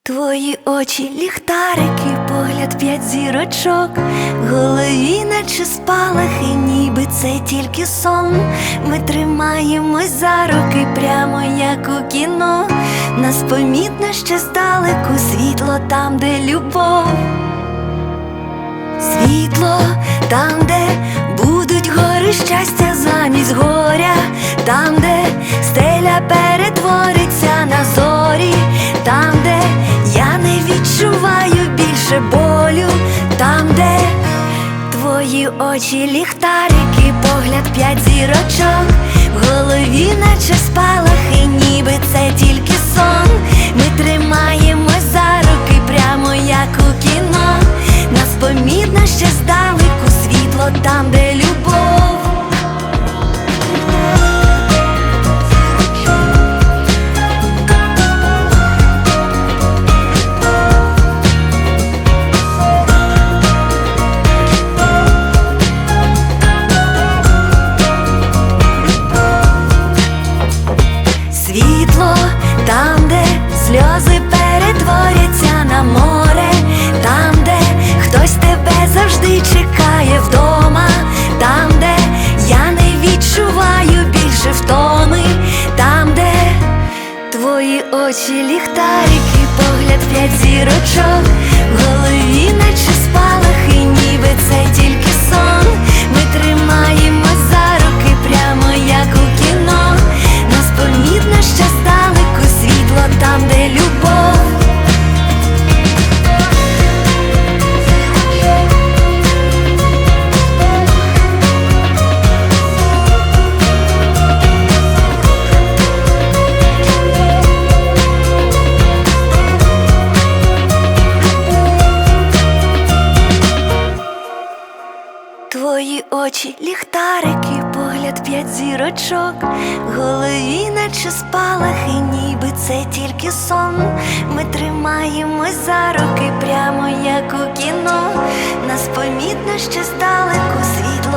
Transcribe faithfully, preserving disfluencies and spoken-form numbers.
Твої очі ліхтарики, погляд п'ять зірочок, в голові наче спалахи, ніби це тільки сон. Ми тримаємось за руки, прямо як у кіно. Нас помітно ще здалеку, світло там, де любов. Світло там, де будуть гори щастя замість горя, там, де стеля перетвориться на зорі, там, де я не відчуваю більше болю, там, де твої очі ліхтарики, погляд п'ять зірочок, в голові наче спалахи, ніби це тільки сон. Ми тримаємось за руки, прямо як у кіно. Нас помітно ще здалеку, світло там, де любов. Світло там, де сльози перетворяться на море, там, де хтось тебе завжди чекає вдома, там, де я не відчуваю більше втоми, там, де твої очі ліхтарики, погляд п'ять зірочок, в голові наче спалахи, ніби це тільки сон. Ми тримаємось за руки, прямо як у кіно. Нас помітно ще здалеку, світло там, де любов. Твої очі ліхтарики, погляд п'ять зірочок, в голові наче спалахи, ніби це тільки сон. Ми тримаємось за руки, прямо як у кіно. Нас помітно ще здалеку, світло